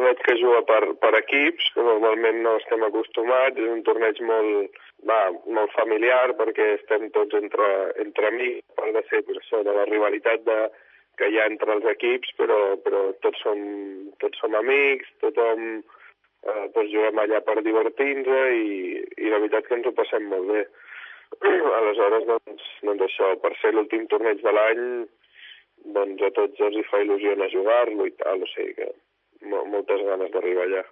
torneig que juga per equips, que normalment no estem acostumats, és un torneig molt familiar perquè estem tots entre amics, a part de ser per això de la rivalitat que hi ha entre els equips, però tots som amics, tothom juguem allà per divertir-nos i la veritat que ens ho passem molt bé. Aleshores, doncs això, per ser l'últim torneig de l'any, doncs a tots els hi fa il·lusió anar a jugar-lo i tal, o sigui que moltes ganes d'arribar allà.